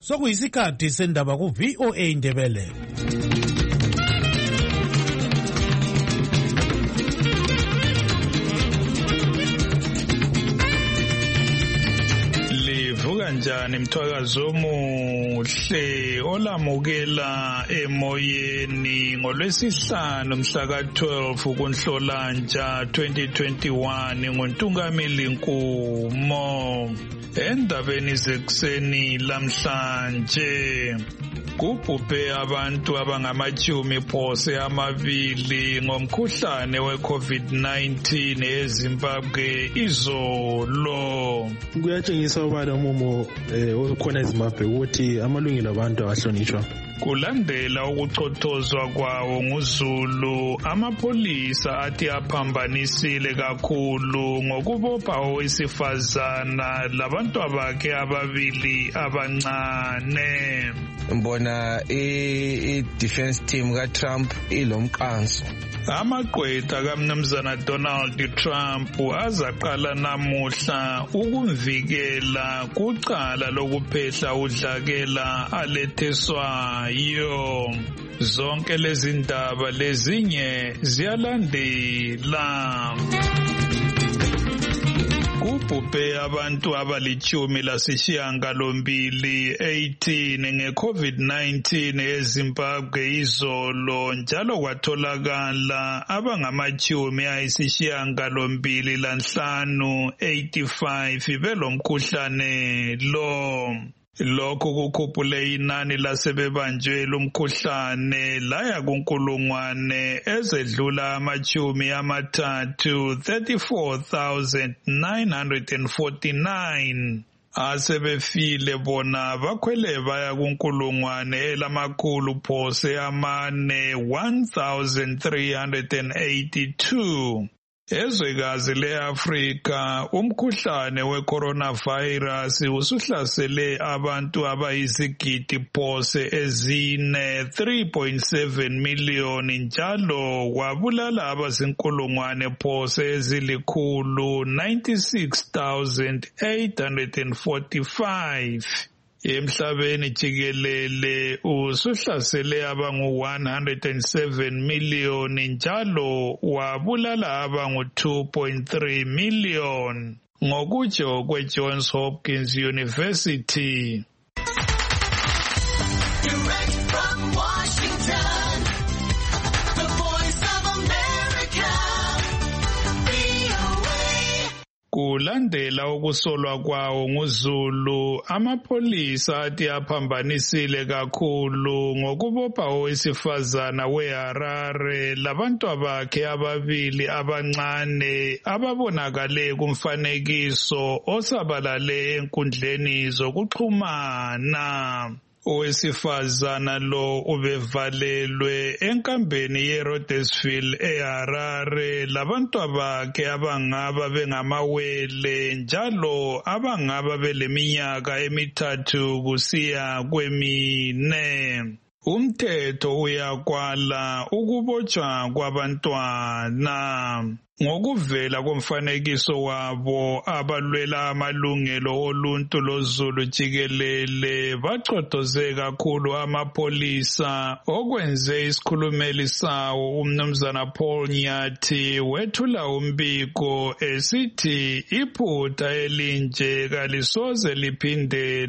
Sokuyisikhathi sendaba ku VOA Indebele. Kanjani mthwakazo omuhle olamukela emoyeni ngolwesihlanu mhla ka-12 kuNhlolanja 2021 nguNtungameli Nkumo. Endabeni zekuseni lamhlanje kubhubhe abantu abangama-2 ngomkhuhlane we-COVID-19 eZimbabwe izolo. Kuyatshengisa ubala umumo okhona eZimbabwe ukuthi amalungelo abantu awahlonitshwa. Kulandela ukuchothozwa kwawo nguZulu, amapolisa athi aphambanisile kakhulu ngokubopha owesifazana labantu bakhe ababili abancane. Mbona i-defense team ka-Trump ilomqanso. Amagqwetha kaMnumzana Donald Trump azaqala namuhla ukumvikela kucala lokuphehla udlakela aletheswayo. Zonke lezi ndaba lezinye ziyalandela. Kubhubhe abantu abali-18 nge-COVID-19 eZimbabwe izolo, njalo kwatholakala abangama-85 belomkhuhlane lo. Lokhu kukhuphule inani lasebebanjwe lumkhuhlane laya kunkulungwane ezedlula 34,949. Asebefile bona bakhwele baya kunkulungwane elamakhulu phose amane 1,382. Ezwekazi le-Afrika umkhuhlane we-coronavirus usuhlasele abantu abayizigidi phose ezine 3.7 miliyoni njalo wabulala abazinkulungwane phose ezilikhulu 96,845. Emhlabeni jikelele usuhlasele abangu-107 miliyoni njalo wabulala abangu-2.3 miliyoni ngokutsho kwe-Johns Hopkins University. Kulandela ukusolwa kwawo nguZulu, amapolisa athi aphambanisile kakhulu ngokubopha owesifazana weHarare labantu bakhe ababili abancane ababonakale kumfanekiso osabalale enkundleni zokuxhumana. Owesifazana lo ubevalelwe enkambeni yeRhodersville eHarare labantu bakhe abangaba bengamawele njalo abangaba beleminyaka 3 kusiya kwemine. Umthetho uyakwala ukubotshwa kwabantwana. Ngokuvela komfanekiso wabo, abalwela amalungelo oluntu loZulu jikelele bachothoze kakhulu amapolisa, okwenze isikhulumeli sawo uMnumzana Paul Nyathi wethula umbiko esithi iphutha elinje kalisoze liphinde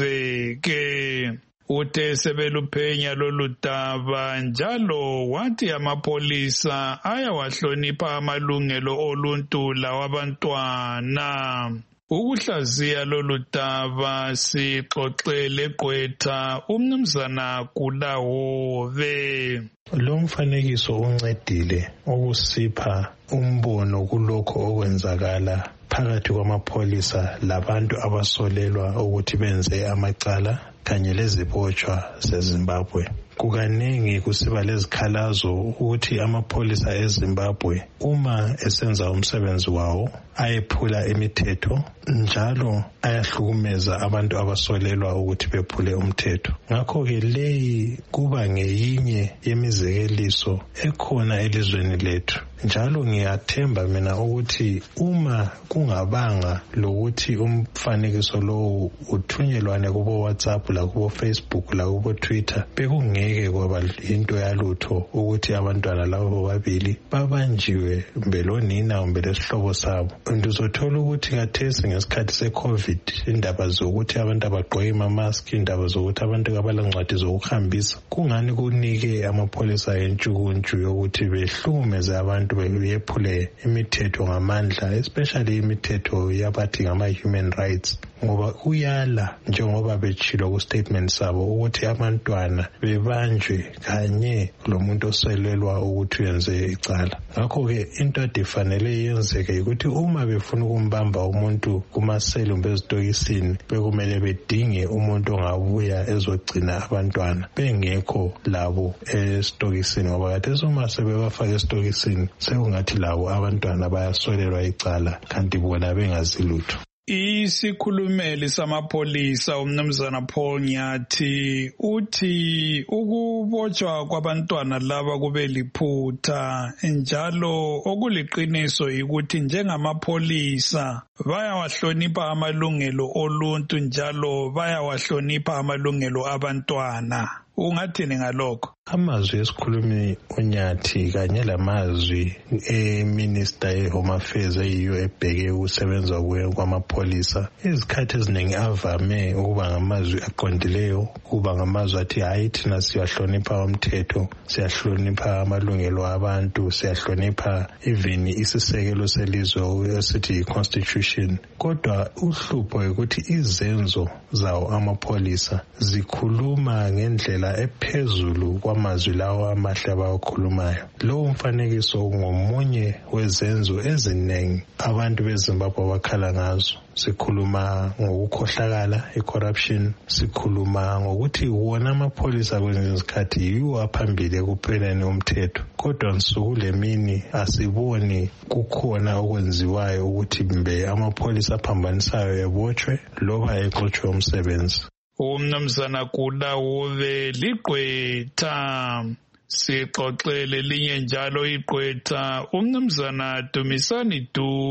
lenzeke. Uthe sebeluphenya lolu daba njalo wathi amapolisa ayawahlonipha amalungelo oluntu lawabantwana. Ukuhlaziya lolu daba sixoxele gqwetha uMnumzana Kulahobe. Lo mfanekiso uncedile ukusipha umbono kulokho okwenzakala phakathi kwamapolisa labantu abasolelwa ukuthi benze amacala kanye lezibotshwa zeZimbabwe. Kukaningi kusiba lezikhalazo ukuthi amapolisa eZimbabwe uma esenza umsebenzi wawo ayephula imithetho njalo ayahlukumeza abantu abasolelwa ukuthi bephule umthetho. Ngakho-ke leyi kuba ngeyinye yemizekeliso ekhona elizweni lethu. Njalo ngiyathemba mina ukuthi uma kungabanga lokuthi umfanekiso lowu uthunyelwane kubo WhatsApp lakubo Facebook lakubo Twitter bekungeke kwaba into yalutho ukuthi abantwana labo bobabili babanjiwe kumbe lonina kumbe lesihlobo sabo. Uzothola ukuthi kathesi ngesikhathi se-COVID indaba zokuthi abantu abagqoke ama-mask, indaba zokuthi abantu abalancwadi zokuhambisa, kungani kunike amapholisa entshukuntshu yokuthi behlumeze abantu beyephule imithetho ngamandla, especially imithetho yabathi ngama-human rights, ngoba uyala njengoba betshilo ku-statement sabo ukuthi abantwana bebanjwe kanye lomuntu oselelwa ukuthi uyenze icala. Ngakho-ke into edifanele yenzeke ukuthi uma befuna ukumbamba umuntu kumaseli kumbe ezitokisini bekumele bedinge umuntu ongabuya ezogcina abantwana bengekho labo esitokisini, ngoba khathesi uma sebebafaka esitokisini sekungathi labo abantwana bayasolelwa icala kanti bona bengazi lutho. Isikhulumeli samapholisa umnumzana Paul Nyathi uthi ukubotshwa kwabantwana laba kube liphutha, njalo okuliqiniso ukuthi njengamapholisa bayawahlonipha amalungelo oluntu njalo bayawahlonipha amalungelo abantwana. Ungathini ngalokho? Amazwi esikhulumi uNyathi kanye lamazwi eMinister ye-Home Affairs eyiyo ebheke ukusebenza kwamapholisa izikhathi eziningi avame ukuba ngamazwi aqondileyo, kuba ngamazwi athi hayi thina siyahlonipha umthetho, siyahlonipha amalungelo abantu, siyahlonipha even isisekelo selizwe esithi i-Constitution. Kodwa uhlupho ukuthi izenzo zawo amapholisa zikhuluma ngendlela ephezulu kwamazwi lawo amahle abawakhulumayo. Lowo mfanekiso ngomunye wezenzo eziningi abantu beZimbabwe abakhala ngazo. Sikhuluma ngokukhohlakala, i-corruption, sikhuluma ngokuthi wona amapholisa kwezinye izikhathi yiwo aphambili ekupheleni umthetho. Kodwa nsuku lemini asiboni kukhona okwenziwayo ukuthi mbe amapholisa aphambanisayo ebotshwe loba exotshwe umsebenzi. Umnumzana Kudawube ligqwetha. Sixoxele linye njalo igqwetha umnumzana Dumisani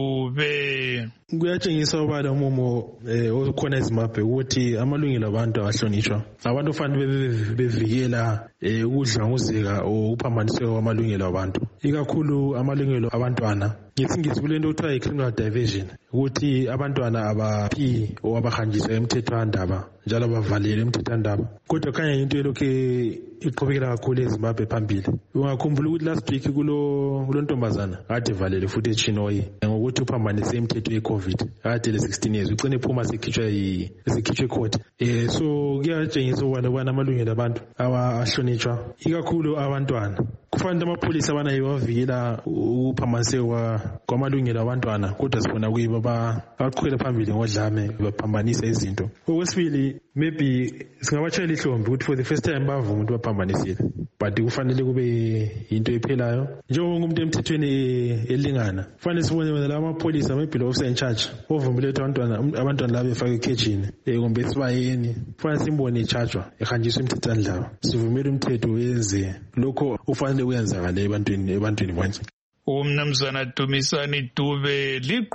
Dube. Kuyatshengisa ubala umumo okhona eZimbabwe ukuthi amalungelo abantu awahlonitshwa. Abantu kufanele bevikela ukudlanguzeka okuphambaniseka kwamalungelo abantu, ikakhulu amalungelo abantwana. Ngesingisi kulento okuthiwa yi-criminal diversion, ukuthi abantwana abaphi abahanjiswa emthethwandaba njalo bavalele emthethwandaba. Kodwa khanya into elokhu iqhubekela kakhulu eZimbabwe phambili. Ungakhumbula ukuthi last week kulo ntombazana kade valele futhi eChinoyi ngokuthi uphambanise imithetho ye-COVID kade le 16 years ucine iphuma sekhitshwe court. So kuyatshengisa ukubana amalungelo abantu ahlonitshwa, ikakhulu abantwana. Kufanele amapholisa abanayo bavikela ukuphambaniseka kwamalungelo abantwana, kodwa sibona kuyibo baqhubekela phambili ngodlame baphambanisa izinto. Okwesibili, maybe singabatshela ihlombe ukuthi for the first time bavuma ukuthi baphambanisile, but kufanele kube into ephelayo. Njengoba umuntu emthethweni elingana, kufanele sibone wena laba amapholisa maybe lo officer in charge ovumile ukuthi abantwana laba befake ekhejini kumbe esibayeni, kufanele simbone echargewa ehanjiswa emthethwandaba. Sivumele umthetho wenze lokho ufanele kuyenzakala ebantwini bonke. Umnumzana Dumisani Dube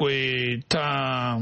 ligqwetha.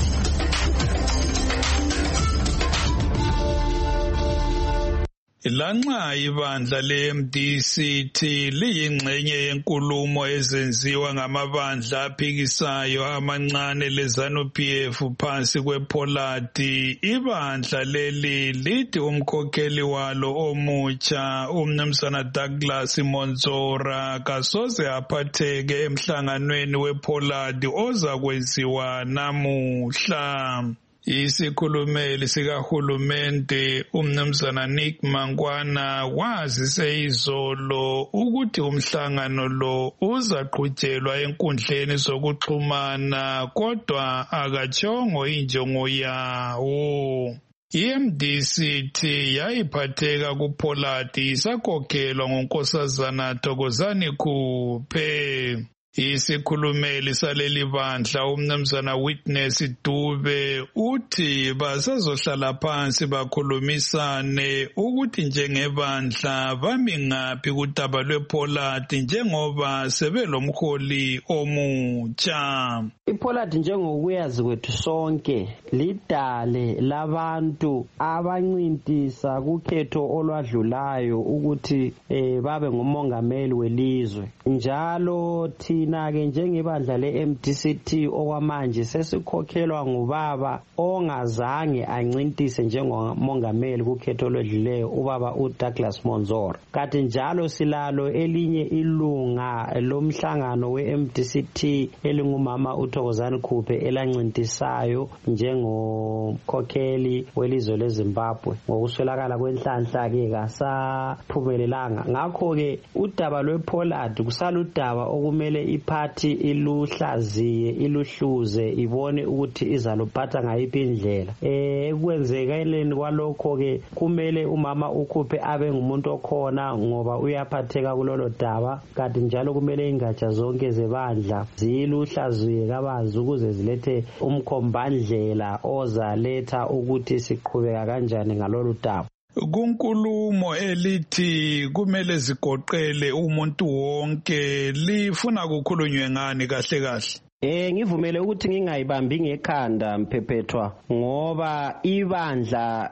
Lanxa ibandla le-MDCT liyingxenye yenkulumo ezenziwa ngamabandla aphikisayo amancane le-ZANU-PF phansi kwePolati, ibandla leli lithi umkhokheli walo omutsha umnumzana Douglas Monzora kasoze aphatheke emhlanganweni wePolati ozakwenziwa namuhla. Isikhulumeli sikahulumende umnumzana Nick Mangwana wazise izolo ukuthi umhlangano lo uzaqhutshelwa enkundleni zokuxhumana kodwa akatshongo injongo yawo. I-MDCT yayiphatheka kuPolati isakhokhelwa ngonkosazana Thokozani Khuphe. Isikhulumeli saleli bandla umnumzana Witness Dube uthi basazohlala phansi bakhulumisane ukuthi njengebandla bami ngaphi kudaba lwePollard njengoba sebelomholi omutsha. iPollard njengokuyazi kwethu sonke lidale labantu abancintisa kukhetho olwadlulayo ukuthi babe ngumongameli welizwe. Njalo thina ke njengebandla leMDCT okwamanje sesikhokhelwa ngubaba ongazange ancintise njengomongameli kukhetho olwadluleyo ubaba uDouglas Monzora. Kanti njalo silalo elinye ilunga lomhlangano weMDCT elingumama uThokozani Khuphe elancintisayo njengokhokheli welizwe leZimbabwe. Ngokuswelakala kwenhlanhla ke kasaphumelelanga. Ngakho ke udaba lwePollard kusaludaba okumele iphathi iluhlaziye iluhluze ibone ukuthi izaluphatha ngayiphi indlela. Ekwenzekeleni kwalokho ke kumele umama uKhuphe abe ngumuntu okhona ngoba uyaphatheka kulolo daba. Kanti njalo kumele ingatsha zonke zebandla ziluhlaziye kabanzi ukuze zilethe umkhombandlela ozaletha ukuthi siqhubeka kanjani ngalolu daba. Kunkulumo elithi kumele zigoqele umuntu wonke lifuna kukhulunywe ngani kahle kahle? Ngivumele ukuthi ngingayibambi ngekhanda Mphephetwa ngoba ibandla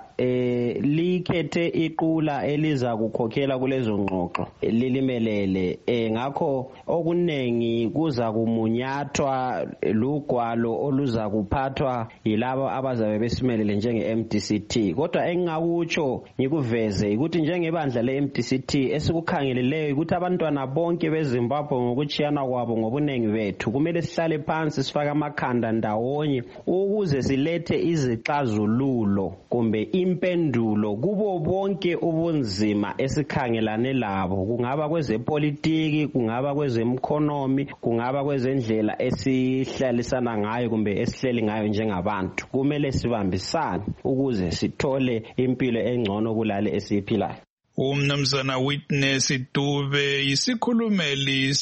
likhethe iqula eliza kukhokhela kulezo ngxoxo lilimelele. Ngakho okunengi kuza kumunyathwa lugwalo oluza kuphathwa yilabo abazabe besimelele njenge-MDCT. Kodwa engingakutsho ngikuveze ukuthi njengebandla le-MDCT esikukhangeleleyo ukuthi abantwana bonke beZimbabwe ngokuchiyana kwabo ngobunengi bethu kumele sihlale phansi sifake amakhanda ndawonye ukuze silethe izixazululo kumbe impendulo kubo bonke ubunzima esikhangelane labo, kungaba kwezepolitiki, kungaba kwezemkhonomi, kungaba kwezendlela esihlalisana ngayo kumbe esihleli ngayo njengabantu. Kumele sibambisane ukuze sithole impilo engcono kulale esiphilayo. Umnumzana Witness Dube isikhulumeli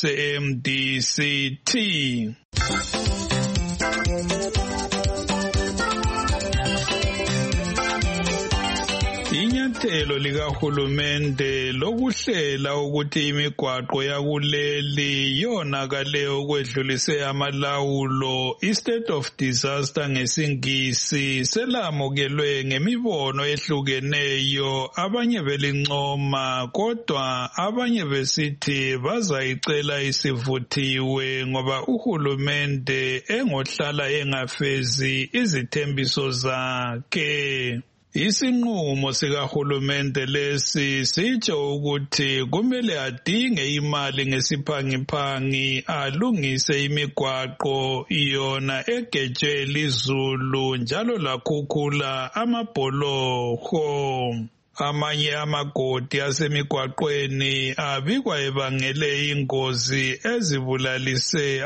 se-MDCT. Inyathelo likahulumende lokuhlela ukuthi imigwaqo yakuleli yonakale okwedlulise amalawulo i-state of disaster ngesingisi selamukelwe ngemibono ehlukeneyo, abanye belincoma kodwa abanye besithi bazayicela isivuthiwe ngoba uhulumende engohlala engafezi izithembiso zakhe. Isinqumo sikahulumende lesi sitsho ukuthi kumele adinge imali ngesiphangiphangi alungise imigwaqo yona egejwe lizulu njalo lakhukhula amabholoho. Amanye amagodi asemigwaqweni abikwa ebangele ingozi ezibulalise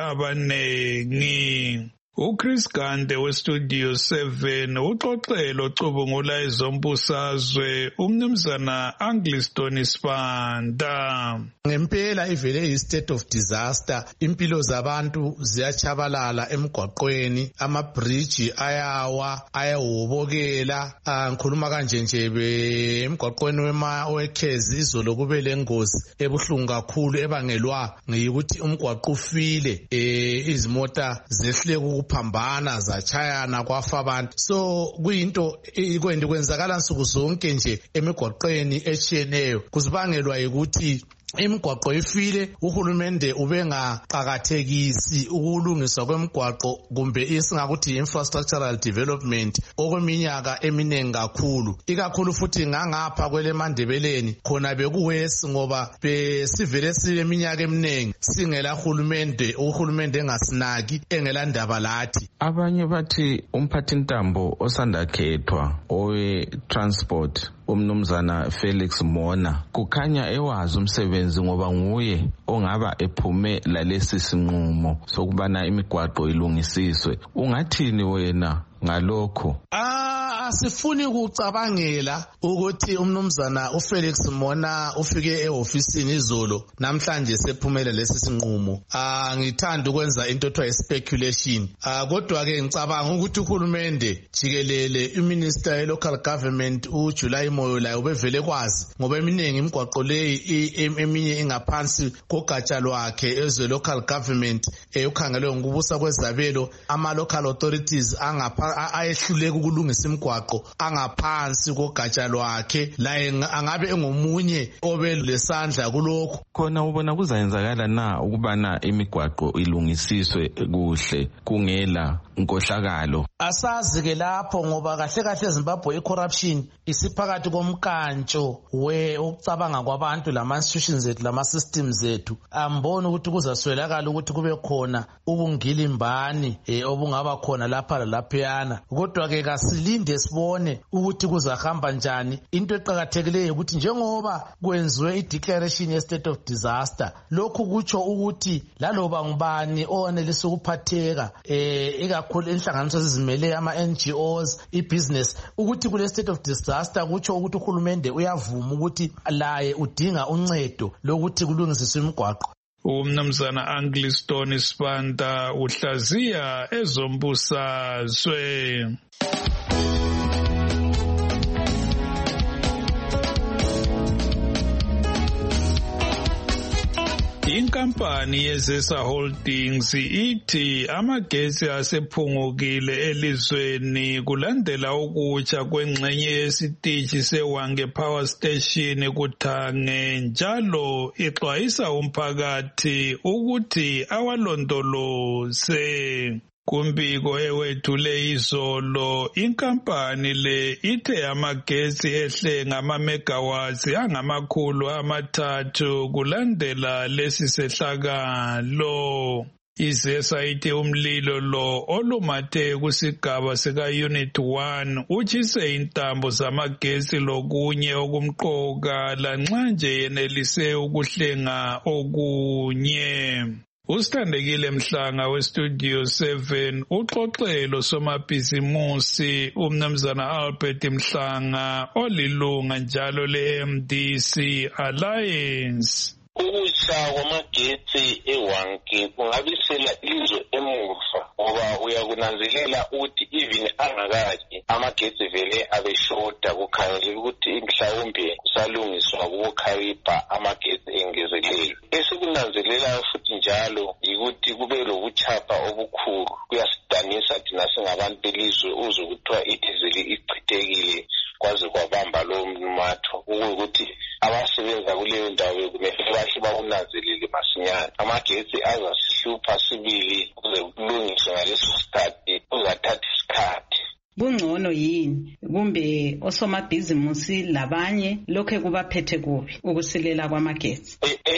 abanengi. uChris Gande weStudio 7 uxoxelo cubungula ezombusazwe umnumzana Angliston Sibanda. Ngempela ivele i-state of disaster, impilo zabantu ziyachabalala emgwaqweni, amabridge ayawa, ayahobokela. Ngikhuluma kanje nje emgwaqweni weKhezi izolo kube lengozi ebuhlungu kakhulu ebangelwa ngikuthi umgwaqo ufile, izimota zehle ukuphambana zachayana kwafa abantu. So kuyinto kwenzakala nsuku zonke nje emigwaqweni etshiyeneyo, kuzibangelwa ukuthi imigwaqo ifile, uhulumende ubengaqakathekisi ukulungiswa kwemigwaqo kumbe isingakuthi infrastructural development okweminyaka eminengi kakhulu, ikakhulu futhi ngangapha kweleMandebeleni khona bekuwesi ngoba besivele sileminyaka eminengi singela uhulumende engasinaki engela ndaba lathi. Abanye bathi umphathintambo osandakhethwa owe transport umnumzana Felix Mona kukhanya ewazi umsebenzi ngoba nguye ongaba ephume lalesi sinqumo sokubana imigwaqo ilungisiswe. Ungathini wena ngalokho? Asifuni ukucabangela ukuthi umnumzana uFelix Mona ufike ehofisini izolo namhlanje sephumela lesi sinqumo. Ngithanda ukwenza into ethiwa speculation. Kodwa ke ngicabanga ukuthi uhulumende jikelele iminister ye local government uJuly Moyo layo ubevele kwazi ngoba eminingi imigwaqo leyi eminye ingaphansi kogatsha lwakhe ezwe local government ukhangelwe ngokubusa kwezabelo ama local authorities ayehluleka ukulungisa imigwaqo angaphansi kogatsha lwakhe laye angabe engomunye obelesandla kulokho. Khona ubona kuzayenzakala na ukubana imigwaqo ilungisiswe kuhle kungela inkohlakalo? Asazi ke lapho ngoba kahle kahle eZimbabwe icorruption isiphakathi komkantsho ukucabanga kwabantu lama institutions zethu lama systems zethu. Ambona ukuthi kuzaswelakala ukuthi kube khona ubungilimbani obungaba khona lapha lalaphayana. Kodwa ke kasilinde sibone ukuthi kuzahamba njani. Into eqhakathekileyo ukuthi njengoba kwenziwe i-declaration ye state of disaster, lokhu kutsho ukuthi laloba ngubani onelisa ukuphatheka ikakhulu inhlanganiso ezizimele ama NGOs ibusiness ukuthi kule state of disaster kutsho ukuthi uhulumende uyavuma ukuthi laye udinga uncedo lokuthi kulungisiswe imigwaqo. Umnumzana Angliston Sibanda uhlaziya ezombusazwe. Inkampani yeZesa Holdings ithi amagesi asephungukile elizweni kulandela ukutsha kwengxenye yesitishi seWange Power Station kuThange, njalo ixwayisa umphakathi ukuthi awalondoloze. Kumbiko ewethule izolo, inkampani le ithe amagesi ehle ngama-megawatts angama-300 kulandela lesi sehlakalo. IZesa ithi umlilo lo olumathe kusigaba sika-Unit 1 utshise intambo zamagesi lokunye okumqoka lanxa nje yenelise ukuhlenga okunye. Usithandekile Mhlanga weStudio 7 uxoxelo somabhizimusi umnumzana Albert Mhlanga olilunga njalo le-MDC Alliance. Ukutsha kwamagetsi eWange kungabisela ilizwe emuva ngoba uyakunanzelela ukuthi even angakaki amagetsi vele abeshota kukhangeleka ukuthi mhlawumbe kusalungiswa ukukharipha amagetsi engezelelo. Esikunanzelela futhi njalo yikuthi kube lokuchapha obukhulu. Kuyasidanisa thina singabantu belizwe uzwe kuthiwa idizeli ichithekile kwaze kwabamba lo mnatho ukuthi abasebenza kuleyo ndawo kumele bahle bakunanzelele masinyane. Amagetsi azasihlupha sibili kuze kulungiswe ngaleso sikhathi kuzathatha isikhathi. Kungcono yini kumbe osomabhizimusi labanye lokho kubaphethe kubi ukusilela kwamagetsi?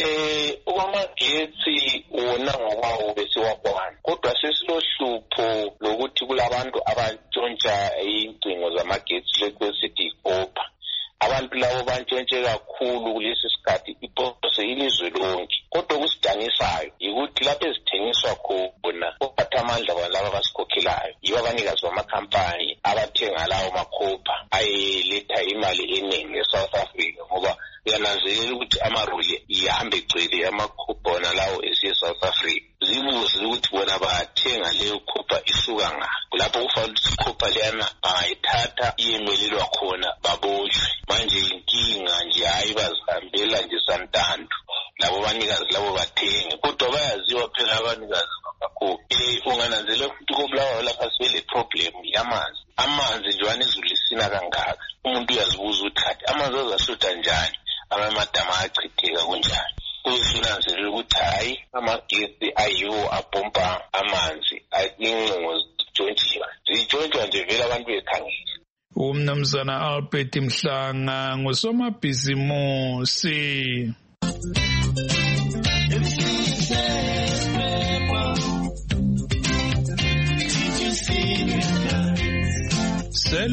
Amagetsi wona ngokwawo besiwabona, kodwa sesilohlupho lokuthi kulabantu abantshontsha ingcingo zamagetsi lekwesithi iCOPA. Abantu labo bantshontshe kakhulu kulesi sikhathi iphose ilizwe lonke. Kodwa kusidanisayo yikuthi lapho ezithengiswa khona ophathamandla balabo abasikhokhelayo yibo abanikazi bamakhampani abathenga lawo maCOPA ayeletha imali eningi eSouth Africa ngoba uyananzelela ukuthi amaroli ihambe egcwele amaCOPA wona lawo eSouth Africa. Zibuze ukuthi bona bathenga leyo COPA isuka ngaphi. Lapho kufanele ukuthi iCOPA leyana ayithatha iyemelelwa khona baboshwe. Manje inkinga nje hayi bazihambela nje santandu. Labo banikazi labo bathenge kodwa bayaziwa phela abanikazi kakhulu. Ungananzelela ukuthi kobulawa lapha sibele problem yamanzi. Amanzi nje wanezulu lisina kangaka. Umuntu uyazibuza ukuthi amanzi azashoda njani, amadama achitheka kunjani. Usunanzelela ukuthi hayi amagetsi ayiwo apompa amanzi ingcingo zitshontshiwa nje vele abantu bekhangela. Umnumzana Albert Mhlanga ngusomabhizimusi.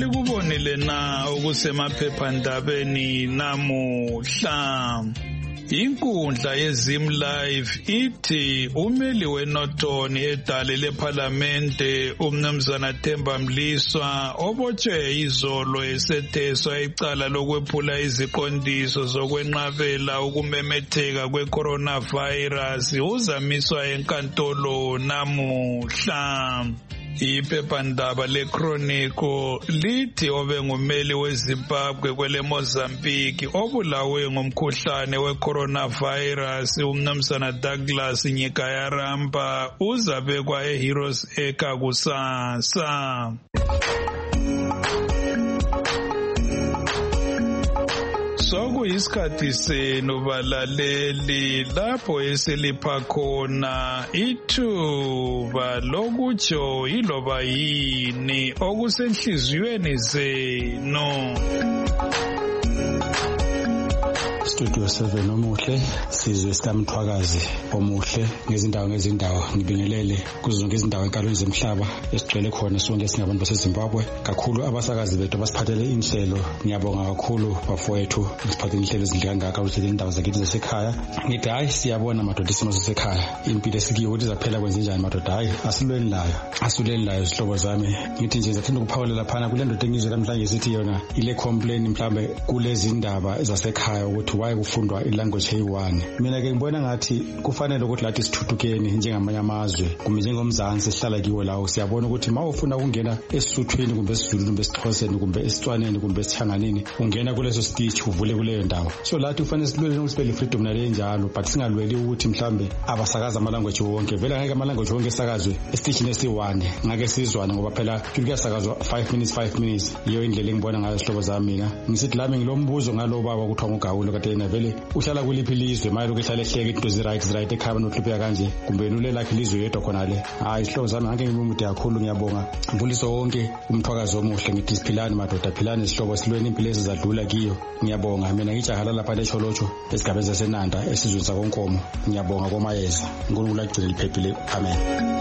Selikubonile na okusemaphephandabeni namuhla. Inkundla yeZim Live ithi umeli weNorton edale leParlamente umnumzana Themba Mliswa obotshwe izolo esetheswa icala lokwephula iziqondiso zokwenqabela ukumemetheka kwe-coronavirus uzamiswa enkantolo namuhla. Iphephandaba leChronicle lithi obengumeli weZimbabwe kwele Mozambique obulawe ngomkhuhlane we-coronavirus umnumzana Douglas Nyikayaramba uzabekwa eHeroes Acre kusasa. Sokuyisikhathi senu balaleli lapho eselipha khona ithuba lokutsho iloba yini okusenhliziyweni zenu. Studio 7 omuhle, sizwe sikamthwakazi omuhle ngezindawo ngibingelele kuzonke izindawo enkalweni zemhlaba esigcwele khona sonke singabantu baseZimbabwe, kakhulu abasakazi bethu basiphathele inhlelo. Ngiyabonga kakhulu bafowethu siphathele inhlelo ezindle kangaka ukuthi indawo zakithi zasekhaya. Ngithi hayi siyabona madoda isimo sasekhaya, impilo esikiyo ukuthi izaphela kwenzenjani madoda, hayi asuleni layo zihlobo zami. Ngithi nje zathanda ukuphawulela phana kule ndoda engizwe namhlanje sithi yona ile complain mhlambe kulezi indaba zasekhaya ukuthi why kufundwa ilanguage eyi-1. Mina ke ngibona ngathi kufanele ukuthi lathi sithuthukeni njengamanye amazwe kumbe njengomzansi sihlala kiwo lawo. Siyabona ukuthi ma ufuna ukungena eSuthwini kumbe esiZulu kumbe esiXhoseni kumbe esiTswaneni kumbe esithanganini ungena kuleso stage uvule kuleyo ndawo. So lathi kufanele silwele nokuspell freedom nale njalo, but singalweli ukuthi mhlambe abasakaza amalanguage wonke. Vele ngeke amalanguage wonke esakazwe esitishini esi-1 ngake sizwane ngoba phela kuyasakazwa 5 minutes. Iyo indlela engibona ngayo sihlobo zami. Mina ngisithi lami ngilombuzo ngalo baba kuthiwa ngugawulo kade yena vele uhlala kuliphi ilizwe mayelo kehlale hleke into right ekhaya nohluphe kanje kumbe nule lakhe ilizwe yedwa khona le. Hayi sihlobo zami ngake ngimude kakhulu. Ngiyabonga mbuliso wonke umthwakazi omuhle. Ngithi siphilane madoda, philane sihlobo, silweni impilo ezizadlula kiyo. Ngiyabonga mina ngijahala lapha eCholotsho esigabeni saseNanda esizweni sakoNkomo. Ngiyabonga komayeza, uNkulunkulu agcine liphephile. Amen.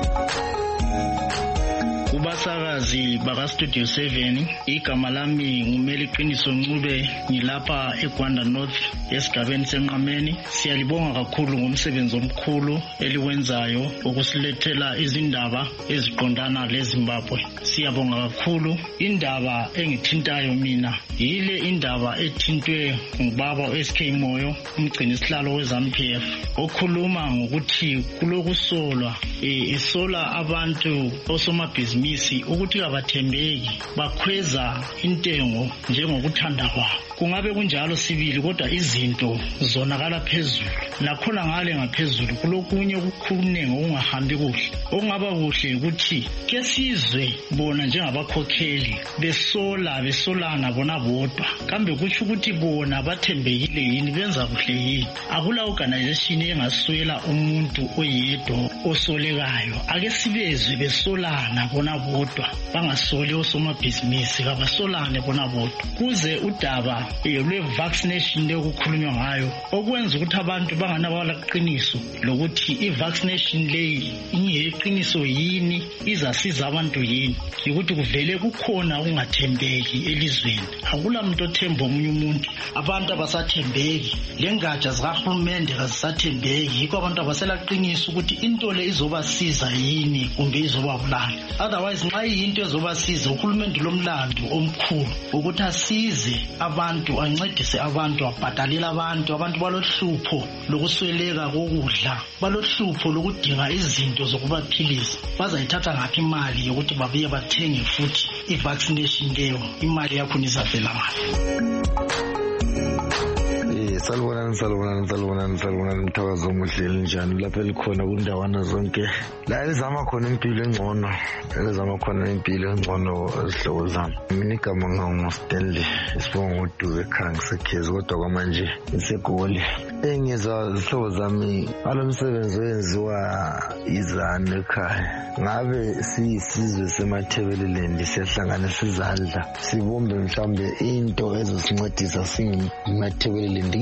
Kubasakazi baka Studio 7, igama lami ngumeli Qiniso Ncube, ngilapha eGwanda North esigabeni senqameni. Siyalibonga kakhulu ngomsebenzi omkhulu eliwenzayo ukusilethela izindaba eziqondana leZimbabwe. Siyabonga kakhulu. Indaba engithintayo mina yile indaba ethintwe ngubaba SK Moyo, umgcini sihlalo weZANU-PF, okhuluma ngokuthi kulokusolwa esola abantu osomabhizinisi ukuthi abathembeki, bakhweza intengo njengokuthanda kwabo. Kungabe kunjalo sibili kodwa izinto zonakala phezulu. Nakhona ngale ngaphezulu kulokunye okukhulunenge okungahambi kuhle. Okungaba kuhle ukuthi ke sizwe bona njengabakhokheli besolana bona bodwa. Kambe kutsho ukuthi bona bathembekile yini, benza kuhle yini? Akula organization engaswela umuntu oyedwa osolekayo. Ake sibezwe besolana bona bodwa, bangasoli osomabhizinisi, kabasolane bona bodwa. Kuze udaba lwe-vaccination lekukhulunywa ngayo okwenza ukuthi abantu banganabala qiniso lokuthi i-vaccination leyi ingeqiniso yini, izasiza abantu yini. Ukuthi kuvele kukhona ukungathembeki elizweni. Akula muntu othemba omunye umuntu. Abantu abasathembeki, lengatsha zikahulumende kazisathembeki. Yikho abantu abaselaqiniso ukuthi into le izobasiza yini kumbe izobabulala. Otherwise nxa iyinto ezobasiza, uhulumende lomlando omkhulu ukuthi asize abantu, ancedise abantu, abhadalele abantu balohlupho lokusweleka kokudla, balohlupho lokudinga izinto zokubaphilisa. Bazayithatha ngaphi imali yokuthi babuye bathenge futhi i-vaccination leyo? Imali yakho izavela ngaphi? Salibonani mthakazi omuhle linjani lapha elikhona kundawana zonke la elizama khona impilo engcono, zihlobo zami. Mina igama nginguStanley Sibonga uDube ekhaya ngisekhezi, kodwa kwamanje ngisegoli. Engizwa zihlobo zami alo msebenzi oyenziwa izanu ekhaya. Ngabe siyisizwe semathebeleleni siyahlanganisa izandla sibumbe mhlambe into ezosincedisa singemathebeleleni. Ke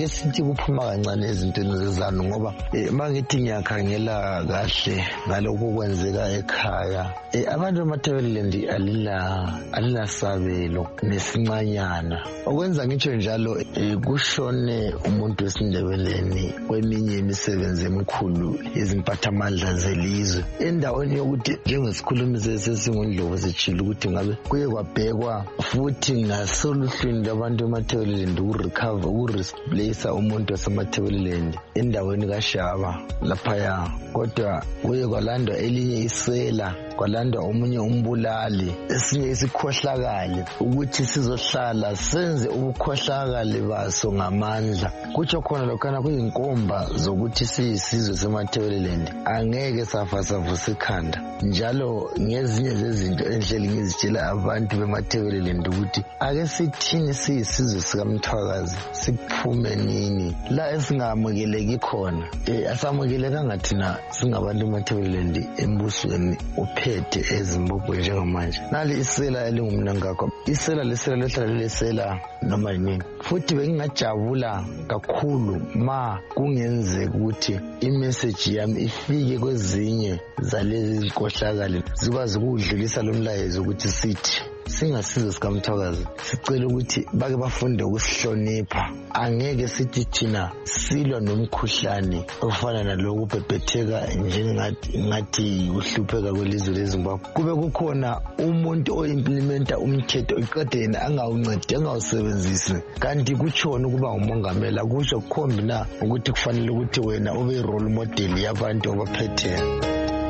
sithi kuphuma kancane ezintweni zezanu ngoba mangithi ngiyakhangela kahle ngalokho kwenzeka ekhaya abantu bamaThebeleland alilasabelo nesincanyana okwenza ngitsho njalo kushone umuntu wesindebeleni kweminye imisebenzi emikhulu yezimpathamandla zelizwe endaweni yokuthi njengesikhulumi sesingundlovu sitshilo ukuthi ngabe kuye kwabhekwa futhi ngasoluhlwini labantu bamaThebeleland ukureplace umuntu wasemaThebeleland endaweni kaShaba laphaya kodwa kuye kwalandwa elinye isela kwalandwa omunye umbulali esinye isikhohlakali ukuthi sizohlala senze ubukhohlakali baso ngamandla kutsho khona lokhana kuyinkomba zokuthi siyisizwe semaThebeleland angeke savusa ikhanda njalo ngezinye zezinto enhleli ngizitshela abantu bemaThebeleland ukuthi ake sithini siyisizwe sikaMthwakazi siphume nini la esingamukeleki khona asamukelekanga thina singabantu bemaThebeleland embusweni uphethe eZimbabwe njengamanje nali isela elingumnangakho isela lehlala lesela noma yini futhi bengingajabula kakhulu ma kungenzeka ukuthi imessage yami ifike kwezinye zalezi zinkohlakali zikwazi ukudlulisa lo mlayezo ukuthi sithi singasizwe sikaMthwakazi sicela ukuthi bake bafunde ukusihlonipha angeke sithi thina silwa nomkhuhlane ofana naloku bebhetheka ngathi uhlupheka kwelizwe leZimbabwe kube kukhona umuntu oimplementa umthetho iqede yena angawuncedi angawusebenzisi kanti kutshona ukuba umongameli kusho kukhombi na ukuthi kufanele ukuthi wena ube role model yabantu abaphetheyo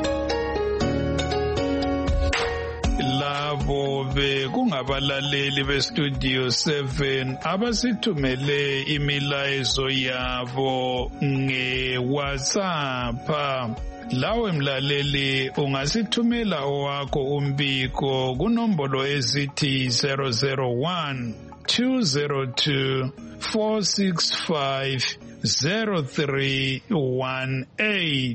labo bekungabalaleli bestudio 7 abasithumele imilayezo yabo ngeWhatsApp lawe mlaleli ungasithumela owakho umbiko kunombolo ezithi 001 202 465 0318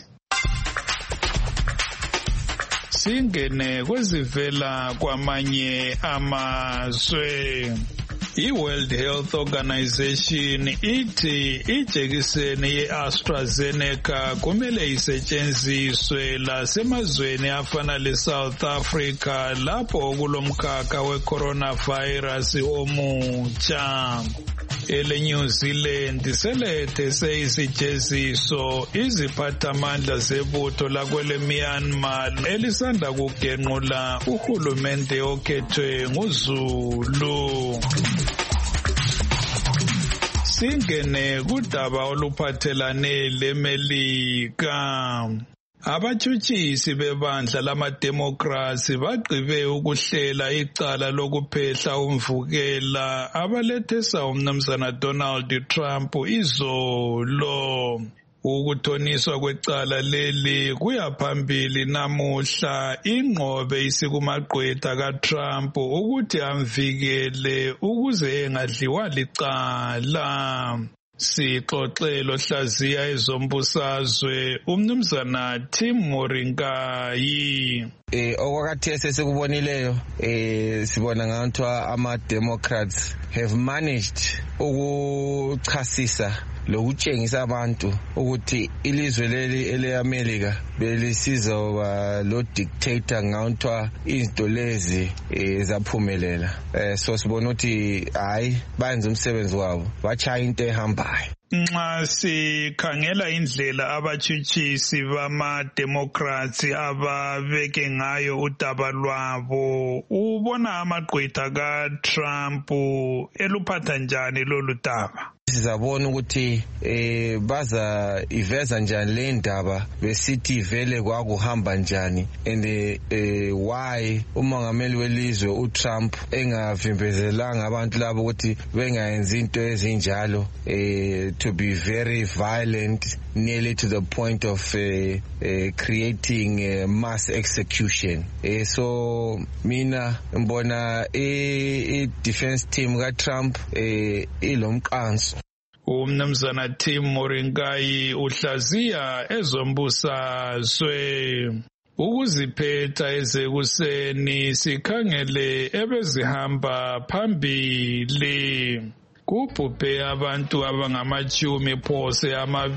singene kwezivela kwamanye amazwe. I-World Health Organization ithi ijekiseni ye-AstraZeneca kumele isetshenziswe lasemazweni afana le-South Africa lapho kulomkhakha we-coronavirus omutsha. Ele-New Zealand selethe seyisijeziso iziphathamandla zebutho lakwele Myanmar elisanda kugenqula uhulumende okhethwe nguZulu. Singene kudaba oluphathelane leMelika. Abatshutshisi bebandla lama-Democrats bagqibe ukuhlela icala lokuphehla umvukela abalethesa umnumzana Donald Trump izolo. Ukuthoniswa kwecala leli kuyaphambili namuhla inqobe isikumagqwetha kaTrump ukuthi amvikele ukuze engadliwa licala. Sixoxelo hlaziya ezombusazwe umnumzana Tim Moringai. Okwakhathesi esikubonileyo sibona ngathi ama-Democrats have managed ukuchasisa lokutshengisa abantu ukuthi ilizwe leli ele-America belisizoba lo dictator ngawuthwa izinto lezi zaphumelela. So sibona ukuthi hayi bayenza umsebenzi wabo bachaya into ehambayo. Nxa sikhangela indlela abatshutshisi bama-Democrats ababeke ngayo udaba lwabo, ubona amagqwetha kaTrump eluphatha njani lolu daba? Sizabona ukuthi baza iveza njani le ndaba besithi vele kwakuhamba njani and why umongameli welizwe uTrump engavimbezelanga abantu labo ukuthi bengayenzi into ezinjalo to be very violent nearly to the point of creating mass execution. So mina ngibona i-defense team kaTrump ilomqanso. Umnumzana Tim Moringai uhlaziya ezombusazwe. Ukuziphetha ezekuseni sikhangele ebezihamba phambili. kubhubhe abantu abangamachumi phose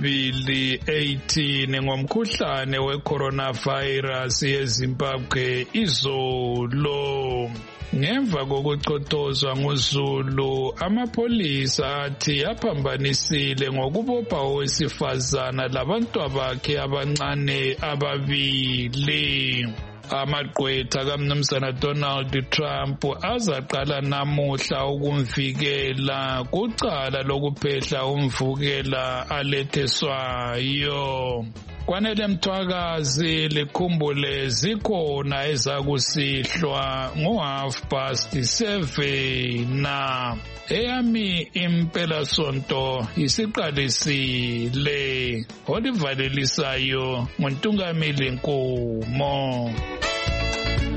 218 ngomkhuhlane we-coronavirus eZimbabwe izolo. Ngemva kokucotozwa nguZulu, amapholisa athi aphambanisile ngokubopha owesifazana labantwabakhe abancane ababili. Amagqwetha kaMnumzana Donald Trump azaqala namuhla ukumvikela kucala lokuphehla umvukela aletheswayo. Kwanele Mthwakazi likhumbule zikhona ezakusihlwa ngo7:30 eyami impela sonto isiqalisile olivalelisayo nguNtungamili Nkomo.